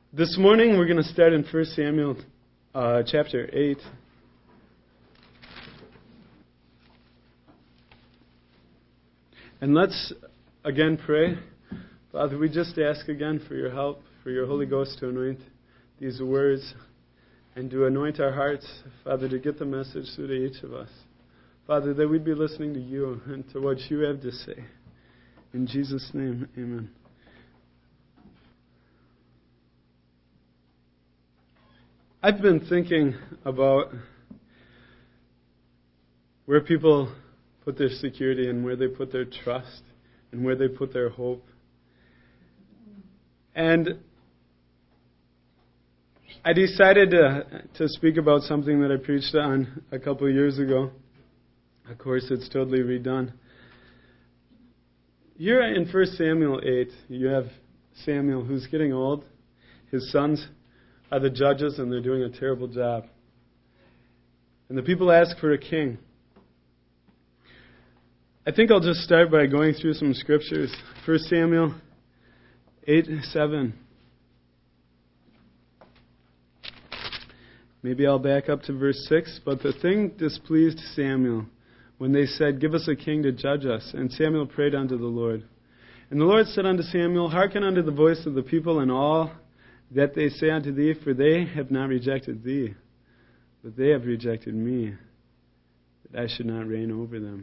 This morning we're going to start in 1 Samuel chapter 8. And let's again pray. Father, we just ask again for your help, for your Holy Ghost to anoint these words and to anoint our hearts, Father, to get the message through to each of us. Father, that we'd be listening to you and to what you have to say. In Jesus' name, amen. I've been thinking about where people put their security and where they put their trust and where they put their hope. And I decided to speak about something that I preached on a couple of years ago. Of course, it's totally redone. Here in 1 Samuel 8, you have Samuel who's getting old. His sons are the judges, and they're doing a terrible job. And the people ask for a king. I think I'll just start by going through some scriptures. 1 Samuel 8:7. Maybe I'll back up to verse 6. But the thing displeased Samuel when they said, "Give us a king to judge us." And Samuel prayed unto the Lord. And the Lord said unto Samuel, "Hearken unto the voice of the people and all that they say unto thee, for they have not rejected thee, but they have rejected me, that I should not reign over them."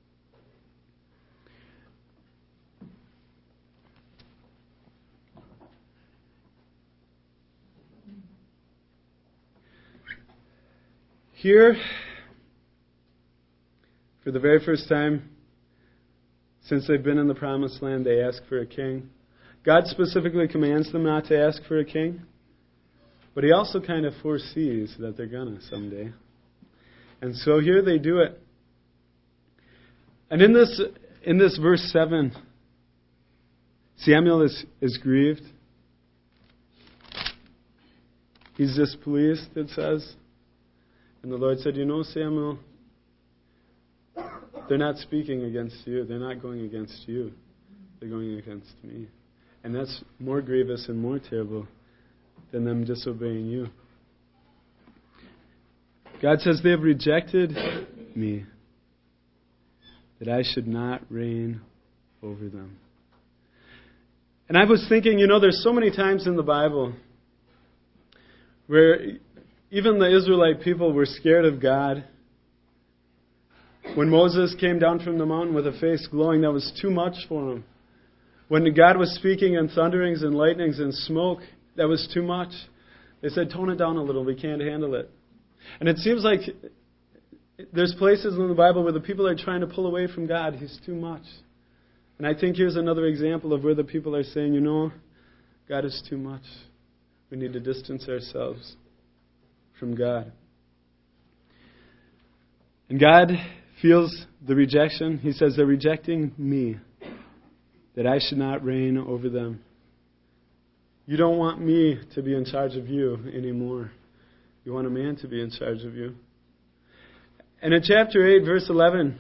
Here, for the very first time since they've been in the Promised Land, they ask for a king. God specifically commands them not to ask for a king, but He also kind of foresees that they're gonna someday. And so here they do it. And in this verse 7, Samuel is grieved. He's displeased, it says. And the Lord said, "You know, Samuel, they're not speaking against you. They're not going against you. They're going against me. And that's more grievous and more terrible than them disobeying you." God says, "They have rejected me, that I should not reign over them." And I was thinking, there's so many times in the Bible where even the Israelite people were scared of God. When Moses came down from the mountain with a face glowing, that was too much for him. When God was speaking in thunderings and lightnings and smoke, that was too much. They said, "Tone it down a little, we can't handle it." And it seems like there's places in the Bible where the people are trying to pull away from God. He's too much. And I think here's another example of where the people are saying, God is too much. We need to distance ourselves from God. And God feels the rejection. He says, "They're rejecting me, that I should not reign over them." You don't want me to be in charge of you anymore. You want a man to be in charge of you. And in chapter 8, verse 11,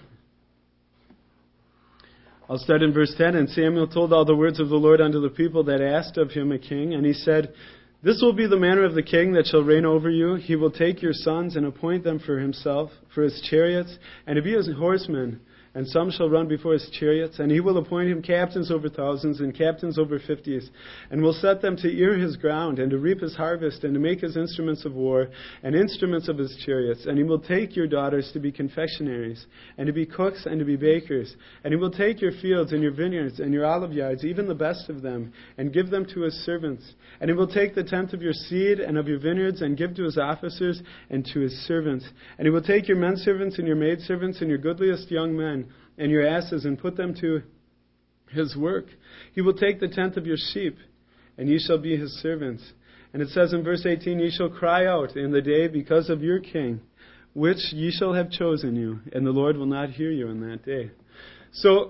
I'll start in verse 10. "And Samuel told all the words of the Lord unto the people that asked of him a king. And he said, This will be the manner of the king that shall reign over you. He will take your sons and appoint them for himself, for his chariots, and to be his horsemen. And some shall run before his chariots. And he will appoint him captains over thousands and captains over 50s. And will set them to ear his ground, and to reap his harvest, and to make his instruments of war, and instruments of his chariots. And he will take your daughters to be confectionaries, and to be cooks, and to be bakers. And he will take your fields, and your vineyards, and your olive yards, even the best of them, and give them to his servants. And he will take the tenth of your seed, and of your vineyards, and give to his officers, and to his servants. And he will take your menservants, and your maidservants, and your goodliest young men, and your asses, and put them to his work. He will take the tenth of your sheep, and ye shall be his servants." And it says in verse 18, "Ye shall cry out in the day because of your king, which ye shall have chosen you, and the Lord will not hear you in that day." So,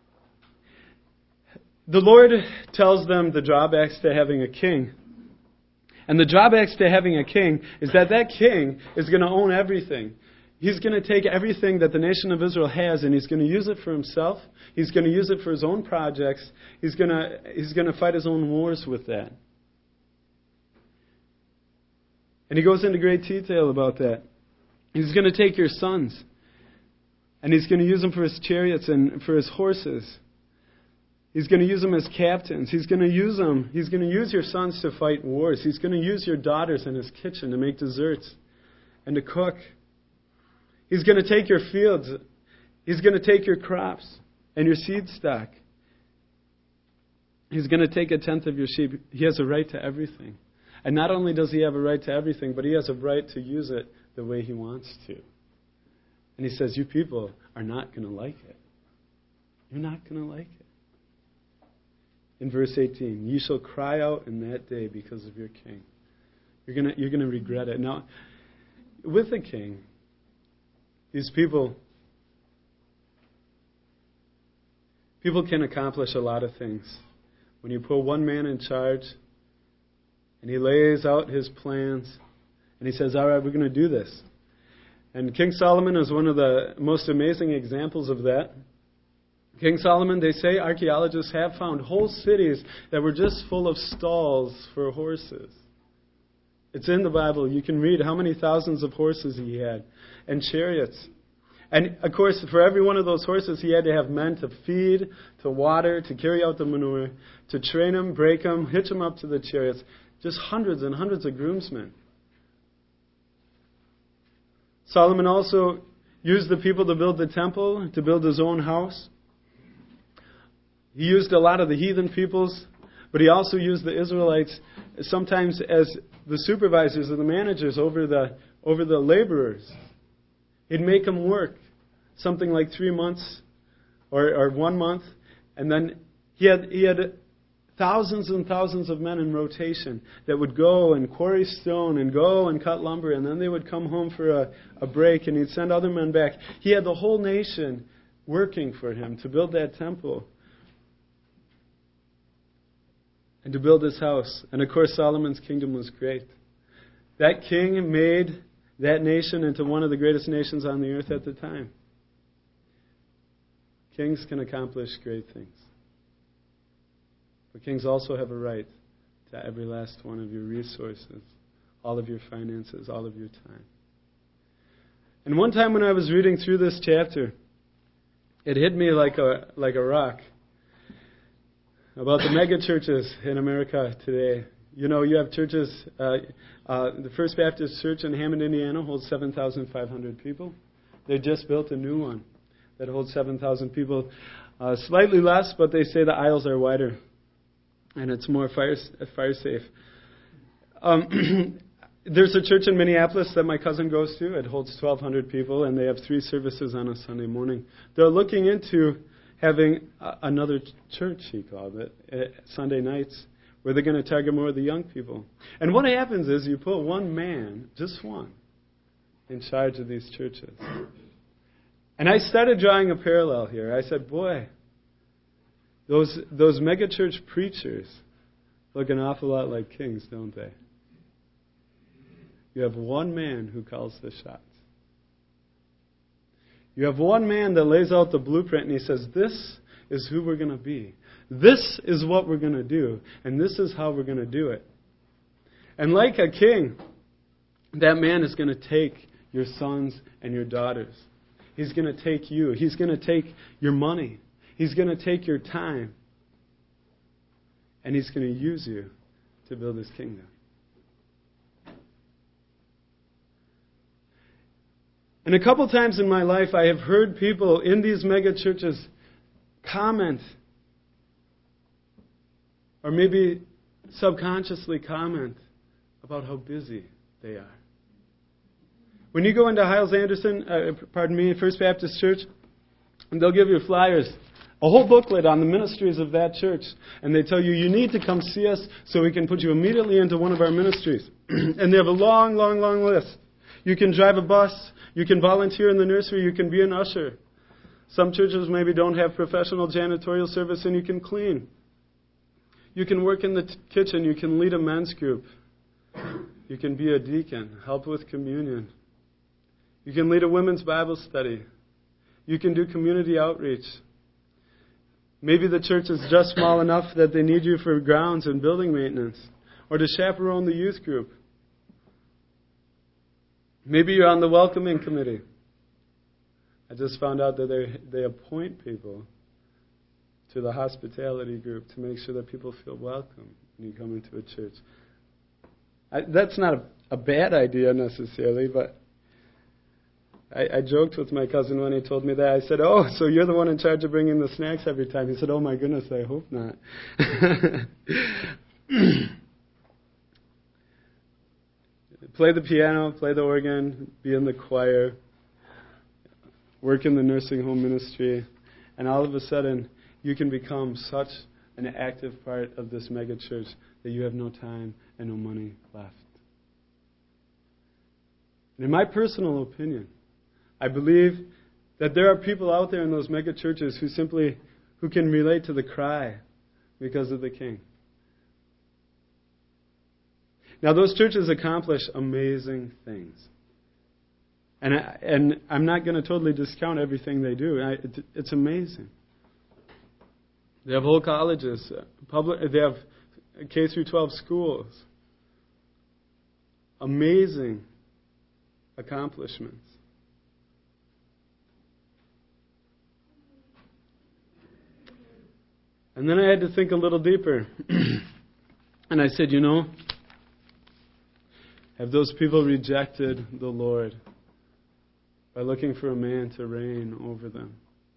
the Lord tells them the drawbacks to having a king. And the drawbacks to having a king is that king is going to own everything. He's going to take everything that the nation of Israel has, and he's going to use it for himself. He's going to use it for his own projects. He's going to fight his own wars with that. And he goes into great detail about that. He's going to take your sons, and he's going to use them for his chariots and for his horses. He's going to use them as captains. He's going to use them. He's going to use your sons to fight wars. He's going to use your daughters in his kitchen to make desserts and to cook. He's going to take your fields. He's going to take your crops and your seed stock. He's going to take a tenth of your sheep. He has a right to everything. And not only does he have a right to everything, but he has a right to use it the way he wants to. And he says, you people are not going to like it. You're not going to like it. In verse 18, you shall cry out in that day because of your king. You're going to regret it. Now, with a king, these people can accomplish a lot of things. When you put one man in charge, and he lays out his plans, and he says, all right, we're going to do this. And King Solomon is one of the most amazing examples of that. King Solomon, they say, archaeologists have found whole cities that were just full of stalls for horses. It's in the Bible. You can read how many thousands of horses he had, and chariots. And, of course, for every one of those horses, he had to have men to feed, to water, to carry out the manure, to train them, break them, hitch them up to the chariots. Just hundreds and hundreds of groomsmen. Solomon also used the people to build the temple, to build his own house. He used a lot of the heathen peoples, but he also used the Israelites sometimes as the supervisors or the managers over the laborers. He'd make them work something like 3 months or 1 month, and then he had thousands and thousands of men in rotation that would go and quarry stone and go and cut lumber, and then they would come home for a break, and he'd send other men back. He had the whole nation working for him to build that temple and to build his house. And of course, Solomon's kingdom was great. That king made that nation into one of the greatest nations on the earth at the time. Kings can accomplish great things. But kings also have a right to every last one of your resources, all of your finances, all of your time. And one time when I was reading through this chapter, it hit me like a rock about the mega churches in America today. You know, you have churches, the First Baptist Church in Hammond, Indiana holds 7,500 people. They just built a new one that holds 7,000 people. Slightly less, but they say the aisles are wider and it's more fire safe. There's a church in Minneapolis that my cousin goes to. It holds 1,200 people, and they have 3 services on a Sunday morning. They're looking into having another church, he called it, Sunday nights, where they're going to target more of the young people. And what happens is you put one man, just one, in charge of these churches. And I started drawing a parallel here. I said, boy, those megachurch preachers look an awful lot like kings, don't they? You have one man who calls the shots. You have one man that lays out the blueprint and he says, this is who we're going to be. This is what we're going to do. And this is how we're going to do it. And like a king, that man is going to take your sons and your daughters. He's going to take you. He's going to take your money. He's going to take your time. And he's going to use you to build his kingdom. And a couple times in my life, I have heard people in these mega churches comment, or maybe subconsciously comment, about how busy they are. When you go into Hyles-Anderson, First Baptist Church, and they'll give you flyers, a whole booklet on the ministries of that church, and they tell you, you need to come see us so we can put you immediately into one of our ministries. And they have a long, long, long list. You can drive a bus. You can volunteer in the nursery. You can be an usher. Some churches maybe don't have professional janitorial service, and you can clean. You can work in the kitchen. You can lead a men's group. You can be a deacon, help with communion. You can lead a women's Bible study. You can do community outreach. Maybe the church is just small enough that they need you for grounds and building maintenance, or to chaperone the youth group. Maybe you're on the welcoming committee. I just found out that they appoint people to the hospitality group to make sure that people feel welcome when you come into a church. That's not a bad idea necessarily, but I joked with my cousin when he told me that. I said, "Oh, so you're the one in charge of bringing the snacks every time." He said, "Oh my goodness, I hope not." Play the piano, play the organ, be in the choir, work in the nursing home ministry, and all of a sudden you can become such an active part of this mega church that you have no time and no money left. And in my personal opinion, I believe that there are people out there in those mega churches who can relate to the cry because of the King. Now, those churches accomplish amazing things. And I'm not going to totally discount everything they do. It's amazing. They have whole colleges, they have K through 12 schools. Amazing accomplishments. And then I had to think a little deeper. And I said, have those people rejected the Lord by looking for a man to reign over them?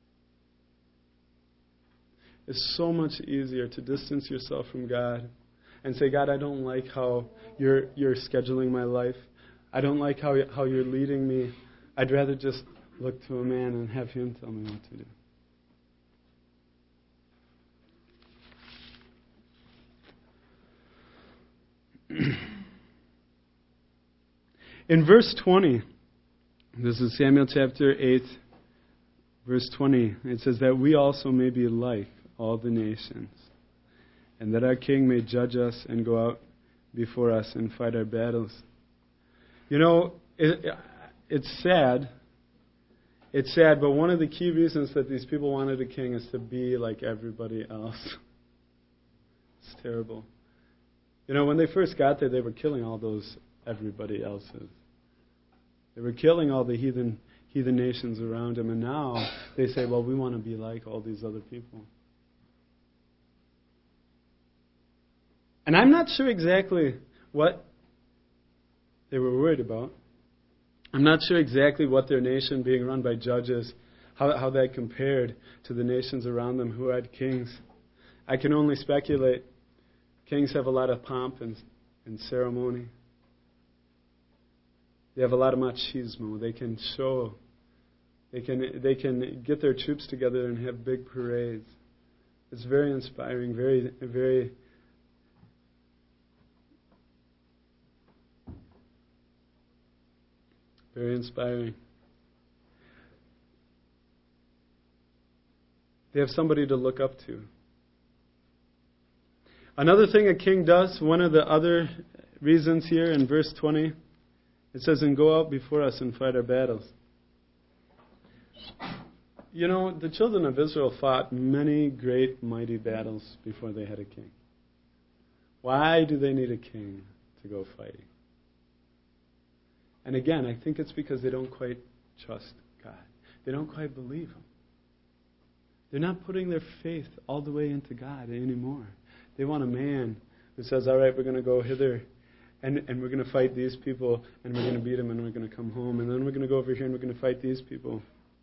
It's so much easier to distance yourself from God and say, "God, I don't like how you're scheduling my life. I don't like how you're leading me. I'd rather just look to a man and have him tell me what to do." In verse 20, this is Samuel chapter 8, verse 20, it says that we also may be like all the nations, and that our King may judge us and go out before us and fight our battles. It's sad. It's sad, but one of the key reasons that these people wanted a king is to be like everybody else. It's terrible. When they first got there, they were killing all those everybody else's. They were killing all the heathen nations around them, and now they say, "Well, we want to be like all these other people." And I'm not sure exactly what they were worried about. I'm not sure exactly what their nation being run by judges, how that compared to the nations around them who had kings. I can only speculate. Kings have a lot of pomp and ceremony. They have a lot of machismo. They can show. They can get their troops together and have big parades. It's very inspiring, very, very. Very inspiring. They have somebody to look up to. Another thing a king does, one of the other reasons here in verse 20, it says, "And go out before us and fight our battles." The children of Israel fought many great, mighty battles before they had a king. Why do they need a king to go fighting? And again, I think it's because they don't quite trust God. They don't quite believe Him. They're not putting their faith all the way into God anymore. They want a man who says, "All right, we're going to go hither, and we're going to fight these people, and we're going to beat them, and we're going to come home, and then we're going to go over here, and we're going to fight these people."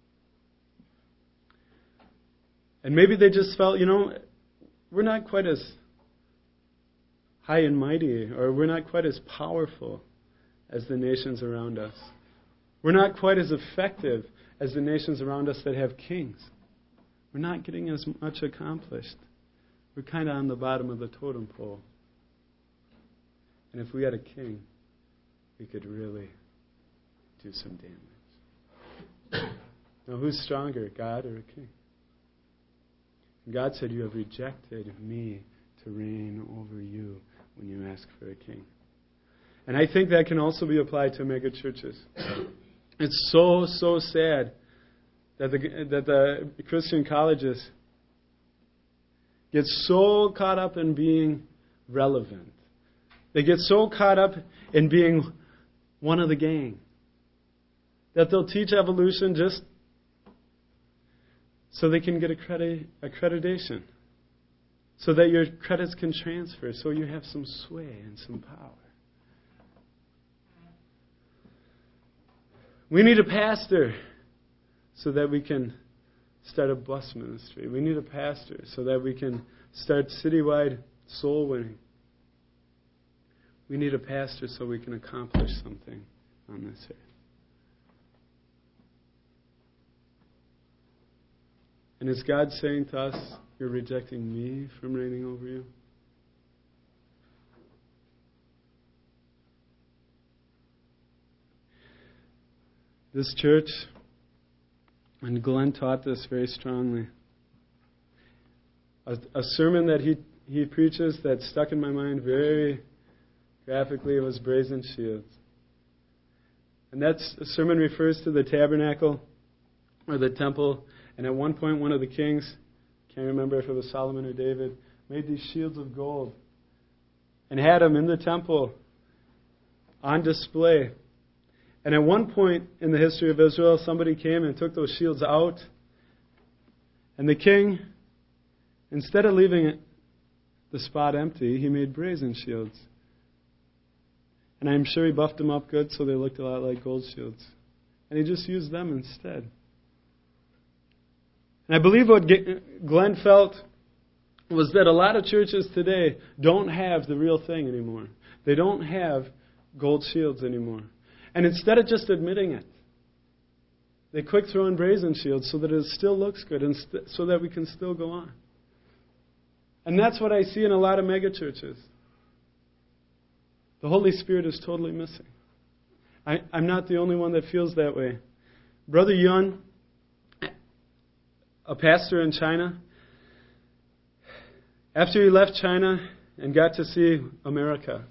And maybe they just felt, we're not quite as high and mighty, or we're not quite as powerful as the nations around us. We're not quite as effective as the nations around us that have kings. We're not getting as much accomplished. We're kind of on the bottom of the totem pole. And if we had a king, we could really do some damage. Now, who's stronger, God or a king? And God said, "You have rejected me to reign over you when you ask for a king." And I think that can also be applied to mega churches. It's so sad that the Christian colleges get so caught up in being relevant. They get so caught up in being one of the gang. that they'll teach evolution just so they can get accreditation, so that your credits can transfer, so you have some sway and some power. We need a pastor so that we can start a bus ministry. We need a pastor so that we can start citywide soul winning. We need a pastor so we can accomplish something on this earth. And is God saying to us, you're rejecting me from reigning over you? This church, and Glenn taught this very strongly. A sermon that he preaches that stuck in my mind very graphically was Brazen Shields. And that sermon refers to the tabernacle or the temple. And at one point, one of the kings, can't remember if it was Solomon or David, made these shields of gold and had them in the temple on display. And at one point in the history of Israel, somebody came and took those shields out. And the king, instead of leaving the spot empty, he made brazen shields. And I'm sure he buffed them up good so they looked a lot like gold shields. And he just used them instead. And I believe what Glenn felt was that a lot of churches today don't have the real thing anymore. They don't have gold shields anymore. And instead of just admitting it, they quick throw in brazen shields so that it still looks good and so that we can still go on. And that's what I see in a lot of megachurches. The Holy Spirit is totally missing. I'm not the only one that feels that way. Brother Yun, a pastor in China, after he left China and got to see America,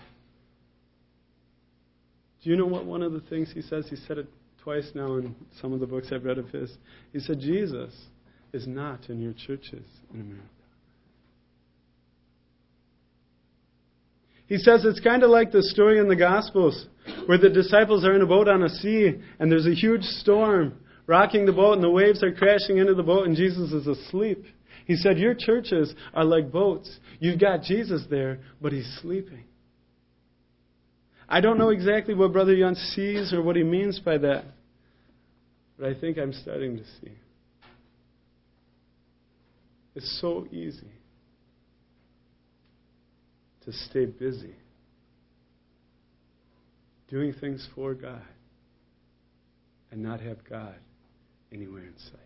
do you know what one of the things he says? He said it twice now in some of the books I've read of his. He said, Jesus is not in your churches in America. He says it's kind of like the story in the Gospels where the disciples are in a boat on a sea and there's a huge storm rocking the boat and the waves are crashing into the boat and Jesus is asleep. He said, your churches are like boats. You've got Jesus there, but he's sleeping. I don't know exactly what Brother Yun sees or what he means by that, but I think I'm starting to see. It's so easy to stay busy doing things for God and not have God anywhere in sight.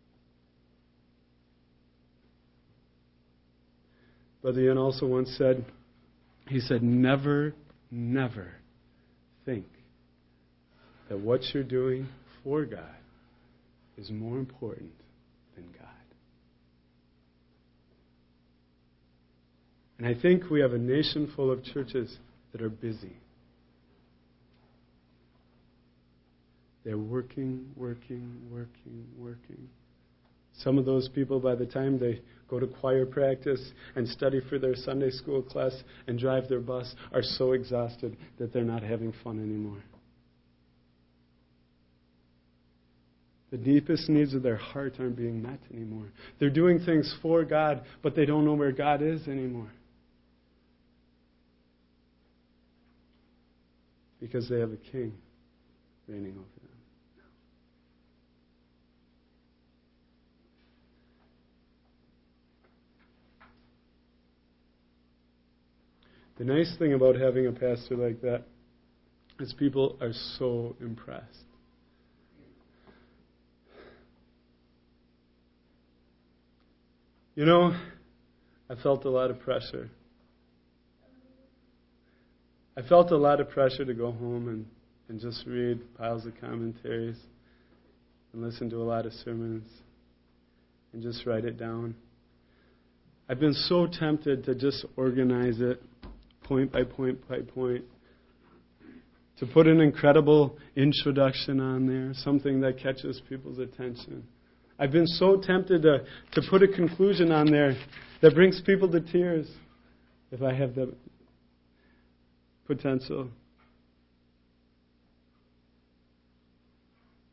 Brother Yun also once said, he said, never think that what you're doing for God is more important than God. And I think we have a nation full of churches that are busy. They're working. Some of those people, by the time they go to choir practice and study for their Sunday school class and drive their bus, are so exhausted that they're not having fun anymore. The deepest needs of their heart aren't being met anymore. They're doing things for God, but they don't know where God is anymore. Because they have a king reigning over them. The nice thing about having a pastor like that is people are so impressed. You know, I felt a lot of pressure. I felt a lot of pressure to go home and just read piles of commentaries and listen to a lot of sermons and just write it down. I've been so tempted to just organize it point by point by point, to put an incredible introduction on there, something that catches people's attention. I've been so tempted to put a conclusion on there that brings people to tears if I have the potential.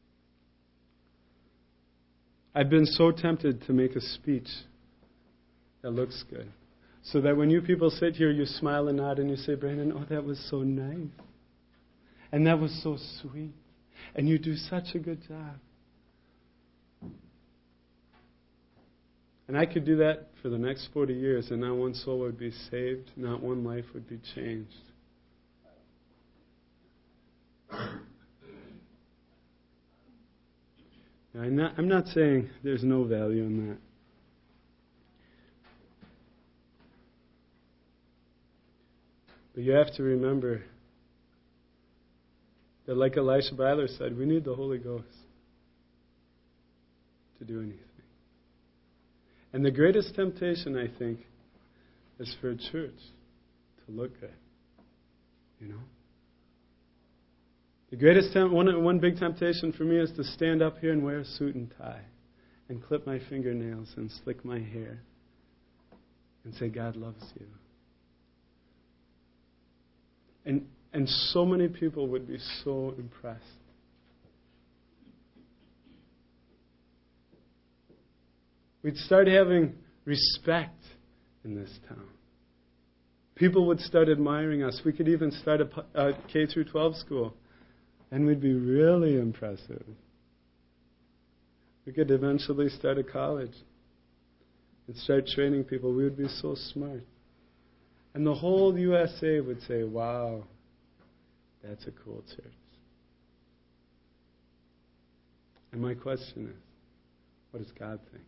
I've been so tempted to make a speech that looks good, so that when you people sit here, you smile and nod and you say, Brandon, oh, that was so nice. And that was so sweet. And you do such a good job. And I could do that for the next 40 years, and not one soul would be saved, not one life would be changed. Now, I'm not saying there's no value in that. But you have to remember that, like Elisha Byler said, we need the Holy Ghost to do anything. And the greatest temptation, I think, is for a church to look good. You know? The greatest one big temptation for me is to stand up here and wear a suit and tie and clip my fingernails and slick my hair and say, God loves you. And so many people would be so impressed. We'd start having respect in this town. People would start admiring us. We could even start a K through 12 school, and we'd be really impressive. We could eventually start a college and start training people. We would be so smart. And the whole USA would say, wow, that's a cool church. And my question is, what does God think?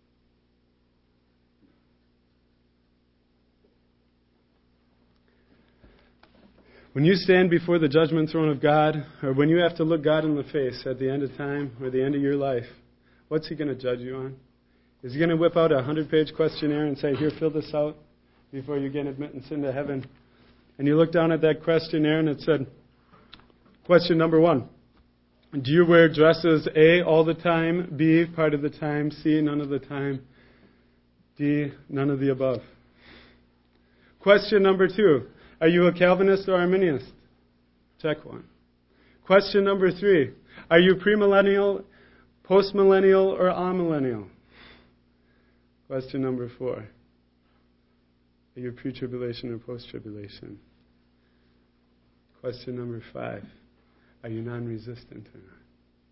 When you stand before the judgment throne of God, or when you have to look God in the face at the end of time or the end of your life, what's He going to judge you on? Is He going to whip out a 100-page questionnaire and say, here, fill this out before you gain admittance into heaven? And you look down at that questionnaire and it said, question number 1, do you wear dresses A, all the time, B, part of the time, C, none of the time, D, none of the above? Question number 2, are you a Calvinist or Arminianist? Check 1. Question number 3, are you premillennial, postmillennial, or amillennial? Question number 4, are you pre-tribulation or post-tribulation? Question number 5, are you non-resistant or not?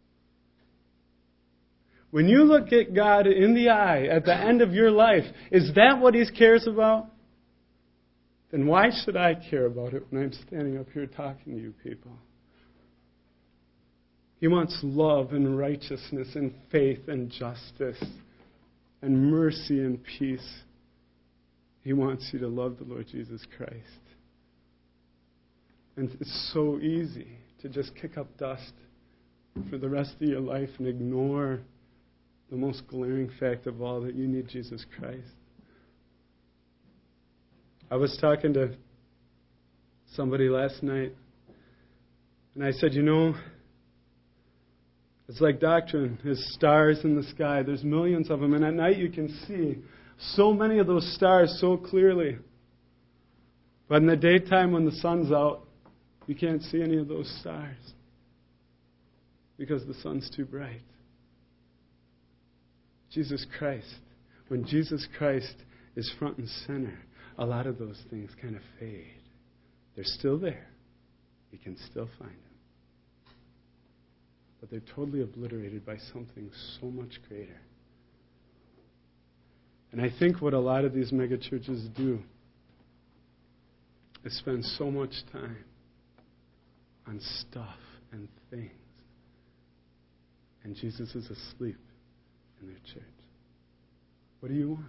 When you look at God in the eye at the end of your life, is that what He cares about? Then why should I care about it when I'm standing up here talking to you people? He wants love and righteousness and faith and justice and mercy and peace. He wants you to love the Lord Jesus Christ. And it's so easy to just kick up dust for the rest of your life and ignore the most glaring fact of all, that you need Jesus Christ. I was talking to somebody last night, and I said, you know, it's like doctrine. There's stars in the sky. There's millions of them, and at night you can see so many of those stars so clearly. But in the daytime when the sun's out, you can't see any of those stars because the sun's too bright. Jesus Christ. When Jesus Christ is front and center, a lot of those things kind of fade. They're still there. You can still find them. But they're totally obliterated by something so much greater. And I think what a lot of these megachurches do is spend so much time on stuff and things. And Jesus is asleep in their church. What do you want?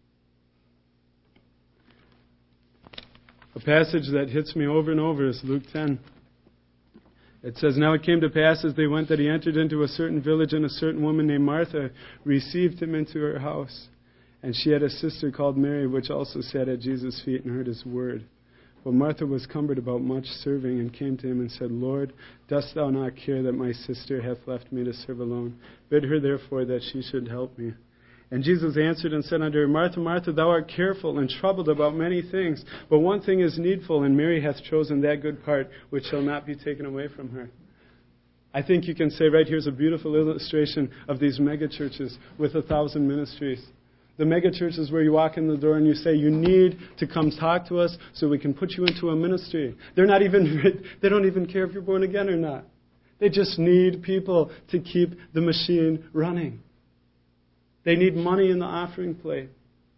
A passage that hits me over and over is Luke 10. It says, now it came to pass as they went that He entered into a certain village, and a certain woman named Martha received Him into her house. And she had a sister called Mary, which also sat at Jesus' feet and heard His word. But Martha was cumbered about much serving, and came to Him and said, Lord, dost Thou not care that my sister hath left me to serve alone? Bid her therefore that she should help me. And Jesus answered and said unto her, Martha, Martha, thou art careful and troubled about many things, but one thing is needful, and Mary hath chosen that good part which shall not be taken away from her. I think you can say right here's a beautiful illustration of these mega churches with 1,000 ministries. The mega church is where you walk in the door and you say, you need to come talk to us so we can put you into a ministry. They don't even care if you're born again or not. They just need people to keep the machine running. They need money in the offering plate.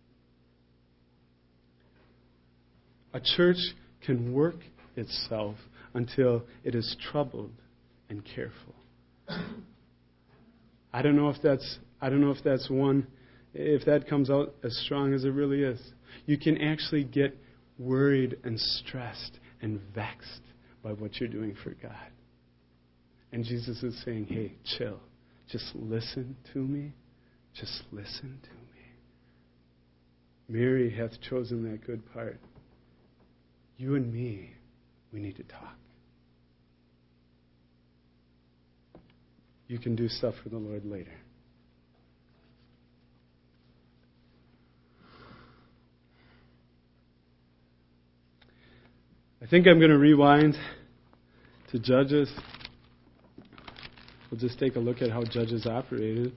A church can work itself until it is troubled and careful. I don't know if that's one, if that comes out as strong as it really is. You can actually get worried and stressed and vexed by what you're doing for God. And Jesus is saying, hey, chill. Just listen to me. Just listen to me. Mary hath chosen that good part. You and me, we need to talk. You can do stuff for the Lord later. I think I'm going to rewind to Judges. We'll just take a look at how Judges operated.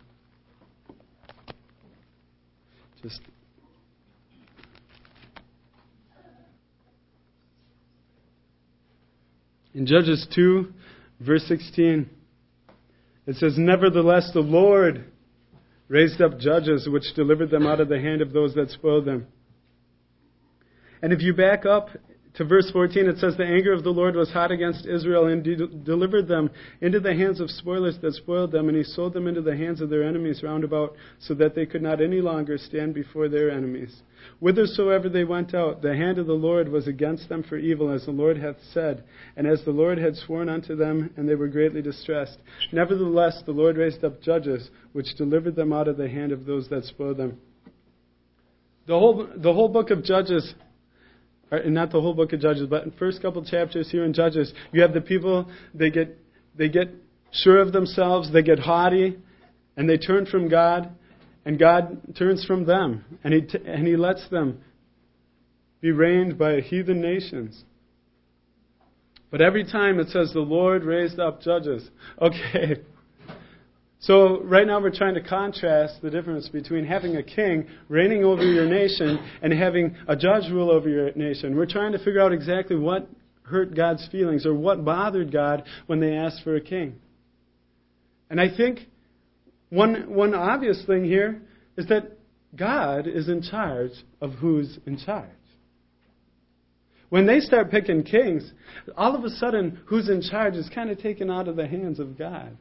In Judges 2, verse 16, it says, nevertheless the Lord raised up judges which delivered them out of the hand of those that spoiled them. And if you back up to verse 14, it says, the anger of the Lord was hot against Israel and delivered them into the hands of spoilers that spoiled them, and he sold them into the hands of their enemies round about, so that they could not any longer stand before their enemies. Whithersoever they went out, the hand of the Lord was against them for evil, as the Lord hath said, and as the Lord had sworn unto them, and they were greatly distressed. Nevertheless, the Lord raised up judges, which delivered them out of the hand of those that spoiled them. The whole book of Judges, not the whole book of Judges, but in the first couple chapters here in Judges, you have the people, they get sure of themselves, they get haughty, and they turn from God, and God turns from them, and He lets them be reigned by heathen nations. But every time it says the Lord raised up judges. Okay. So right now we're trying to contrast the difference between having a king reigning over your nation and having a judge rule over your nation. We're trying to figure out exactly what hurt God's feelings or what bothered God when they asked for a king. And I think one obvious thing here is that God is in charge of who's in charge. When they start picking kings, all of a sudden who's in charge is kind of taken out of the hands of God.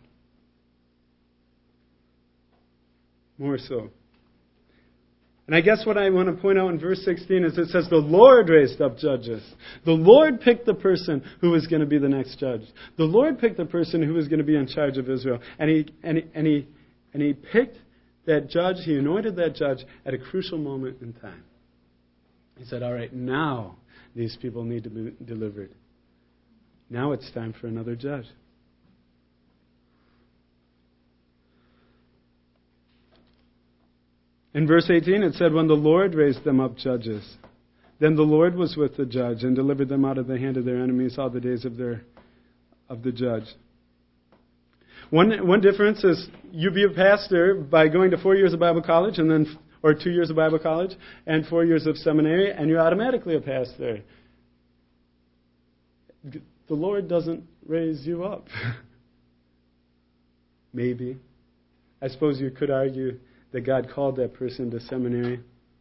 More so. And I guess what I want to point out in verse 16 is it says the Lord raised up judges. The Lord picked the person who was going to be the next judge. The Lord picked the person who was going to be in charge of Israel. And he picked that judge, he anointed that judge at a crucial moment in time. He said, all right, now these people need to be delivered. Now it's time for another judge. In verse 18 it said, when the Lord raised them up judges, then the Lord was with the judge and delivered them out of the hand of their enemies all the days of the judge. One difference is you be a pastor by going to 4 years of Bible college or 2 years of Bible college and 4 years of seminary, and you're automatically a pastor. The Lord doesn't raise you up. Maybe. I suppose you could argue that God called that person to seminary.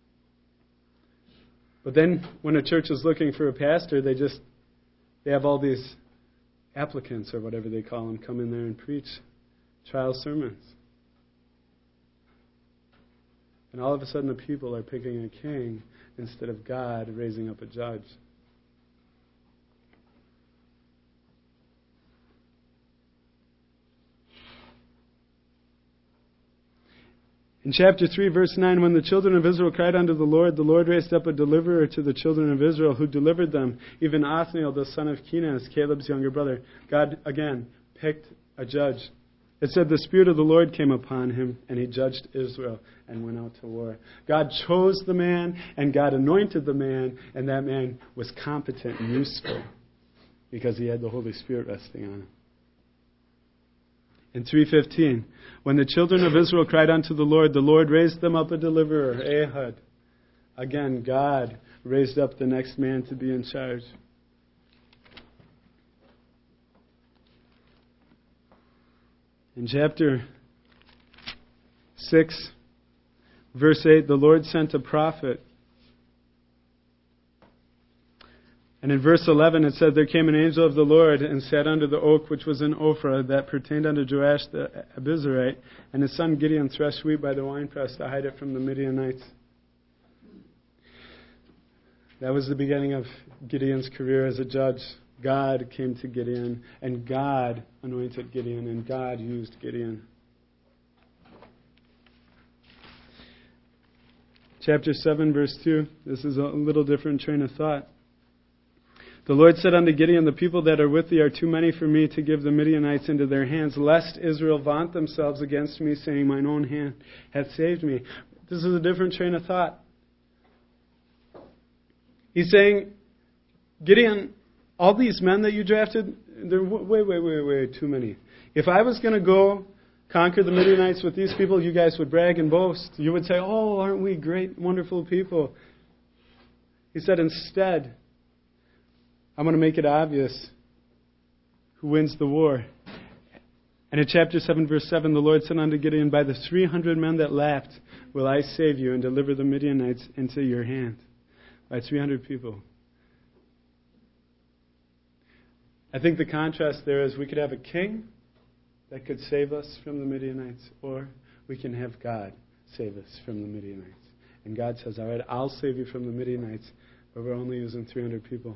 But then when a church is looking for a pastor, they have all these applicants or whatever they call them come in there and preach trial sermons. And all of a sudden the people are picking a king instead of God raising up a judge. In chapter 3, verse 9, when the children of Israel cried unto the Lord raised up a deliverer to the children of Israel who delivered them, even Othniel, the son of Kenaz, Caleb's younger brother. God, again, picked a judge. It said the Spirit of the Lord came upon him, and he judged Israel and went out to war. God chose the man, and God anointed the man, and that man was competent and useful because he had the Holy Spirit resting on him. In 3:15, when the children of Israel cried unto the Lord raised them up a deliverer, Ehud. Again, God raised up the next man to be in charge. In chapter 6, verse 8, the Lord sent a prophet. And in verse 11 it said, there came an angel of the Lord and sat under the oak which was in Ophrah that pertained unto Joash the Abiezrite, and his son Gideon threshed wheat by the winepress to hide it from the Midianites. That was the beginning of Gideon's career as a judge. God came to Gideon, and God anointed Gideon, and God used Gideon. Chapter 7, verse 2. This is a little different train of thought. The Lord said unto Gideon, the people that are with thee are too many for me to give the Midianites into their hands, lest Israel vaunt themselves against me, saying, mine own hand hath saved me. This is a different train of thought. He's saying, Gideon, all these men that you drafted, they're way too many. If I was going to go conquer the Midianites with these people, you guys would brag and boast. You would say, oh, aren't we great, wonderful people? He said, instead, I'm going to make it obvious who wins the war. And in chapter 7, verse 7, the Lord said unto Gideon, by the 300 men that laughed will I save you and deliver the Midianites into your hand. By 300 people. I think the contrast there is we could have a king that could save us from the Midianites, or we can have God save us from the Midianites. And God says, all right, I'll save you from the Midianites, but we're only using 300 people.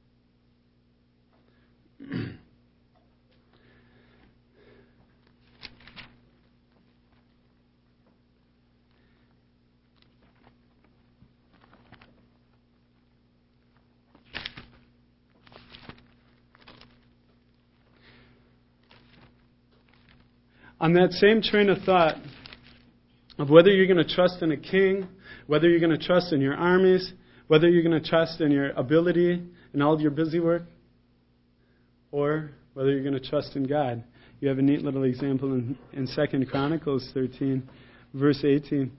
On that same train of thought of whether you're going to trust in a king, whether you're going to trust in your armies, whether you're going to trust in your ability and all of your busy work, or whether you're going to trust in God. You have a neat little example in 2 Chronicles 13, verse 18.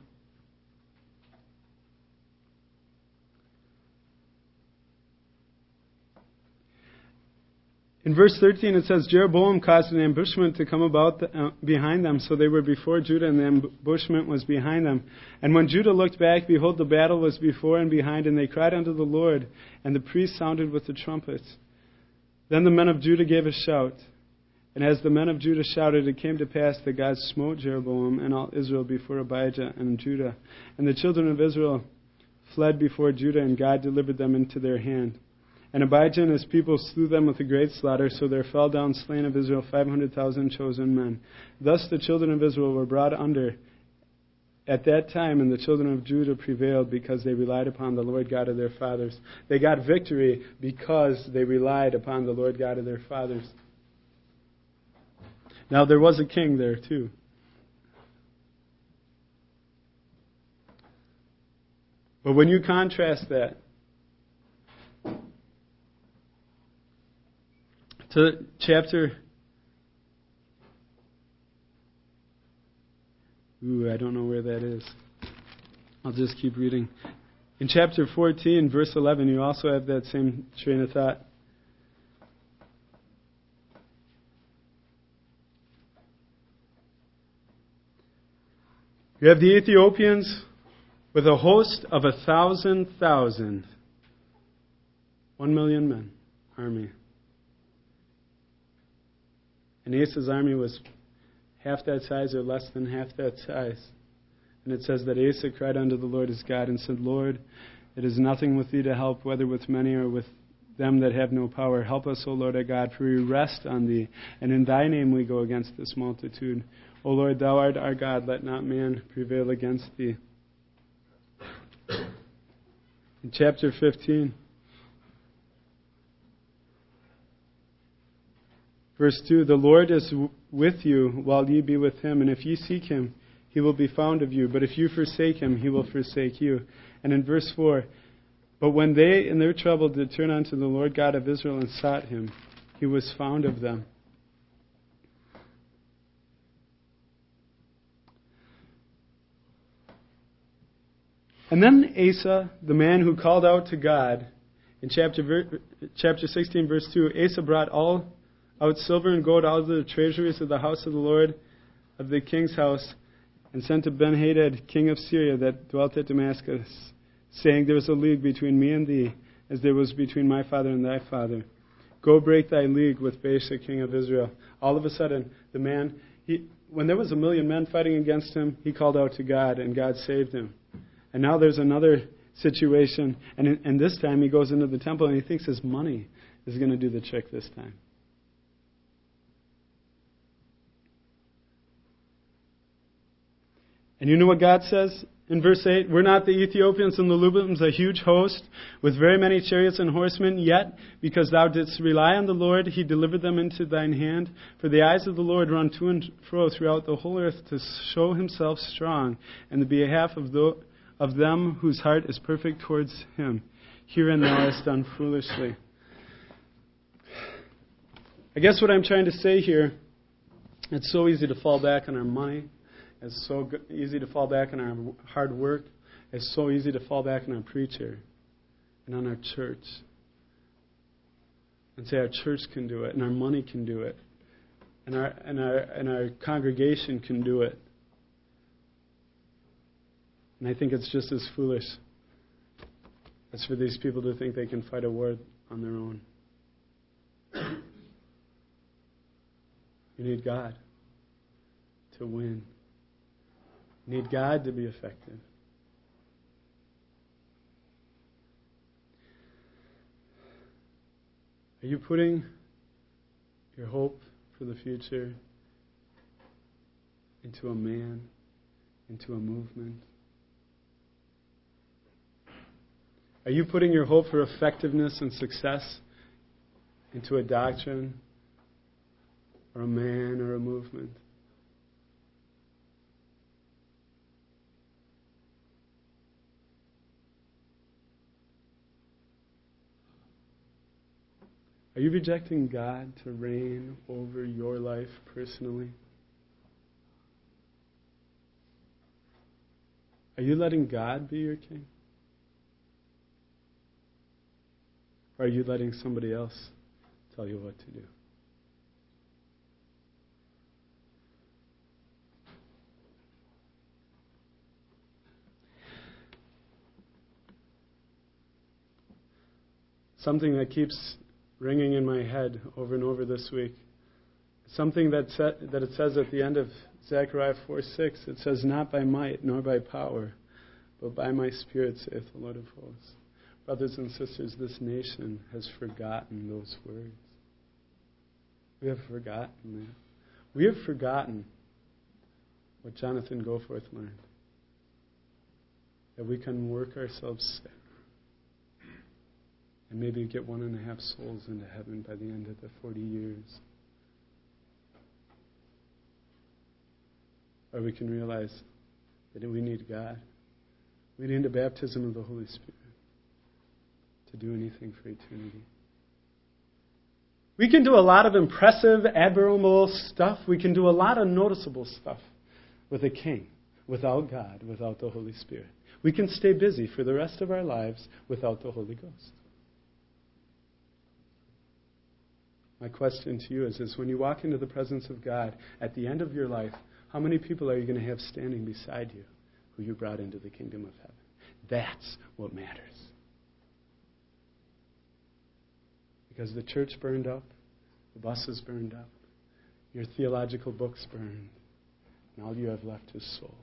In verse 13 it says, Jeroboam caused an ambushment to come about behind them, so they were before Judah, and the ambushment was behind them. And when Judah looked back, behold, the battle was before and behind, and they cried unto the Lord, and the priests sounded with the trumpets. Then the men of Judah gave a shout. And as the men of Judah shouted, it came to pass that God smote Jeroboam and all Israel before Abijah and Judah. And the children of Israel fled before Judah, and God delivered them into their hand. And Abijah and his people slew them with a great slaughter, so there fell down slain of Israel 500,000 chosen men. Thus the children of Israel were brought under at that time, and the children of Judah prevailed because they relied upon the Lord God of their fathers. They got victory because they relied upon the Lord God of their fathers. Now there was a king there too. But when you contrast that to chapter... I don't know where that is. I'll just keep reading. In chapter 14, verse 11, you also have that same train of thought. You have the Ethiopians with a host of 1,000,000. 1 million men, army. And Asa's army was half that size or less than half that size. And it says that Asa cried unto the Lord his God and said, Lord, it is nothing with thee to help, whether with many or with them that have no power. Help us, O Lord our God, for we rest on thee, and in thy name we go against this multitude. O Lord, thou art our God, let not man prevail against thee. In chapter 15, verse 2, the Lord is with you while ye be with him, and if ye seek him, he will be found of you. But if you forsake him, he will forsake you. And in verse 4, but when they in their trouble did turn unto the Lord God of Israel and sought him, he was found of them. And then Asa, the man who called out to God, in chapter 16, verse 2, Asa brought all out silver and gold out of the treasuries of the house of the Lord of the king's house, and sent to Ben-Hadad, king of Syria, that dwelt at Damascus, saying, there is a league between me and thee, as there was between my father and thy father. Go break thy league with Baasha, king of Israel. All of a sudden, the man, when there was 1,000,000 men fighting against him, he called out to God, and God saved him. And now there's another situation, and this time he goes into the temple, and he thinks his money is going to do the trick this time. And you know what God says in verse 8? Were not the Ethiopians and the Lubims a huge host with very many chariots and horsemen? Yet, because thou didst rely on the Lord, he delivered them into thine hand. For the eyes of the Lord run to and fro throughout the whole earth to show himself strong in the behalf of them whose heart is perfect towards him. Herein thou hast done foolishly. I guess what I'm trying to say here, it's so easy to fall back on our money. It's so easy to fall back on our hard work. It's so easy to fall back on our preacher and on our church. And say our church can do it, and our money can do it, and our congregation can do it. And I think it's just as foolish as for these people to think they can fight a war on their own. You need God to win. You need God to be effective. Are you putting your hope for the future into a man, into a movement? Are you putting your hope for effectiveness and success into a doctrine or a man or a movement? Are you rejecting God to reign over your life personally? Are you letting God be your king? Or are you letting somebody else tell you what to do? Something that keeps ringing in my head over and over this week. Something that it says at the end of Zechariah 4:6. It says, not by might nor by power, but by my Spirit, saith the Lord of hosts. Brothers and sisters, this nation has forgotten those words. We have forgotten that. We have forgotten what Jonathan Goforth learned. That we can work ourselves sick and maybe get 1.5 souls into heaven by the end of the 40 years. Or we can realize that we need God. We need the baptism of the Holy Spirit to do anything for eternity. We can do a lot of impressive, admirable stuff. We can do a lot of noticeable stuff with a king, without God, without the Holy Spirit. We can stay busy for the rest of our lives without the Holy Ghost. My question to you is when you walk into the presence of God at the end of your life, how many people are you going to have standing beside you who you brought into the kingdom of heaven? That's what matters. Because the church burned up, the buses burned up, your theological books burned, and all you have left is souls.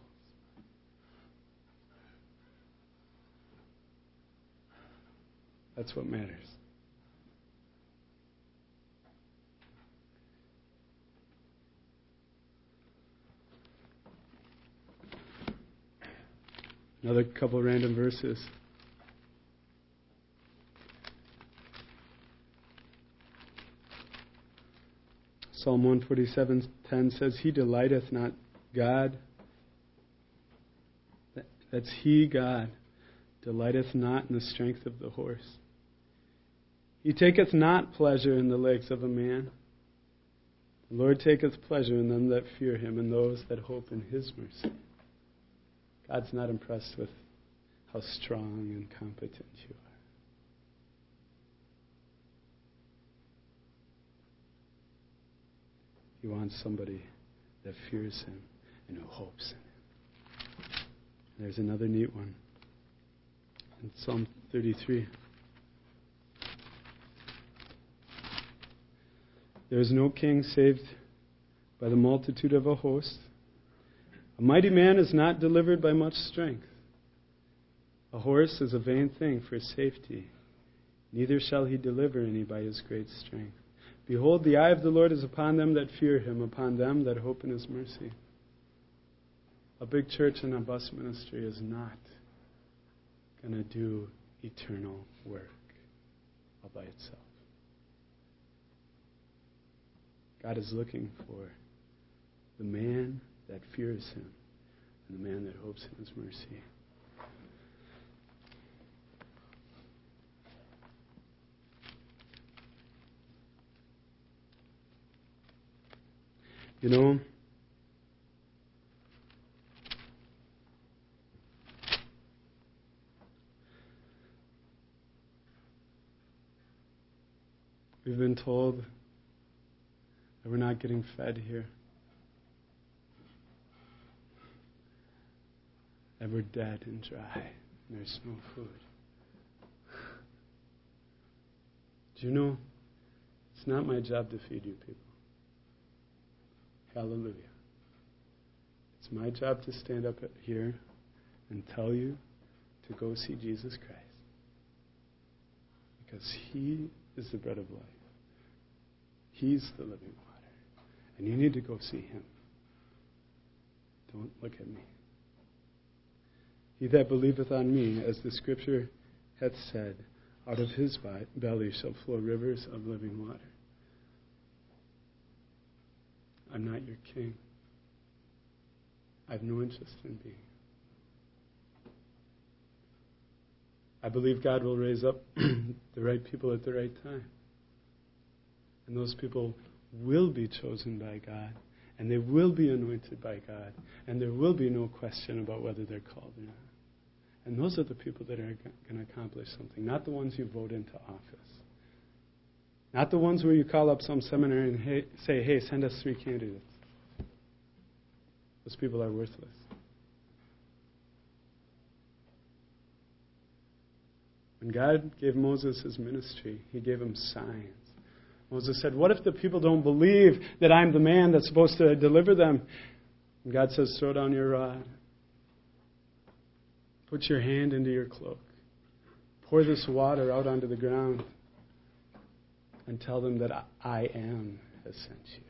That's what matters. Another couple random verses. Psalm 147:10 says, He delighteth not God. That's He, God, delighteth not in the strength of the horse. He taketh not pleasure in the legs of a man. The Lord taketh pleasure in them that fear Him, and those that hope in His mercy. God's not impressed with how strong and competent you are. He wants somebody that fears him and who hopes in him. There's another neat one. In Psalm 33. There is no king saved by the multitude of a host. A mighty man is not delivered by much strength. A horse is a vain thing for safety. Neither shall he deliver any by his great strength. Behold, the eye of the Lord is upon them that fear him, upon them that hope in his mercy. A big church and a bus ministry is not going to do eternal work all by itself. God is looking for the man that fears him and the man that hopes in his mercy. You know, we've been told that we're not getting fed here, that we're dead and dry, and there's no food. Do you know, it's not my job to feed you people. Hallelujah. It's my job to stand up here and tell you to go see Jesus Christ. Because He is the bread of life. He's the living water. And you need to go see Him. Don't look at me. He that believeth on me, as the Scripture hath said, out of his belly shall flow rivers of living water. I'm not your king. I have no interest in being. I believe God will raise up the right people at the right time. And those people will be chosen by God. And they will be anointed by God. And there will be no question about whether they're called or not. And those are the people that are going to accomplish something. Not the ones you vote into office. Not the ones where you call up some seminary and say, hey, send us 3 candidates. Those people are worthless. When God gave Moses his ministry, He gave him signs. Moses said, what if the people don't believe that I'm the man that's supposed to deliver them? And God says, throw down your rod. Put your hand into your cloak. Pour this water out onto the ground. And tell them that I am has sent you.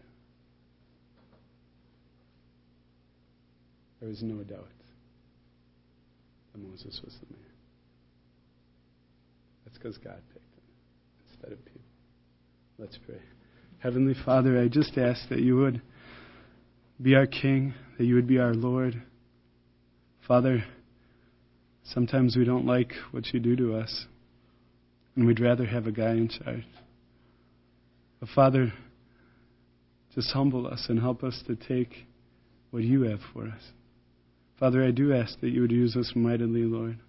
There was no doubt that Moses was the man. That's because God picked him instead of people. Let's pray. Heavenly Father, I just ask that you would be our King, that you would be our Lord. Father, sometimes we don't like what you do to us, and we'd rather have a guy in charge. But Father, just humble us and help us to take what you have for us. Father, I do ask that you would use us mightily, Lord.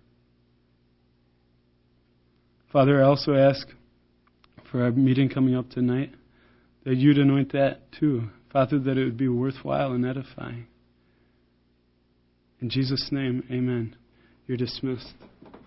Father, I also ask for our meeting coming up tonight, that you'd anoint that too. Father, that it would be worthwhile and edifying. In Jesus' name, amen. You're dismissed.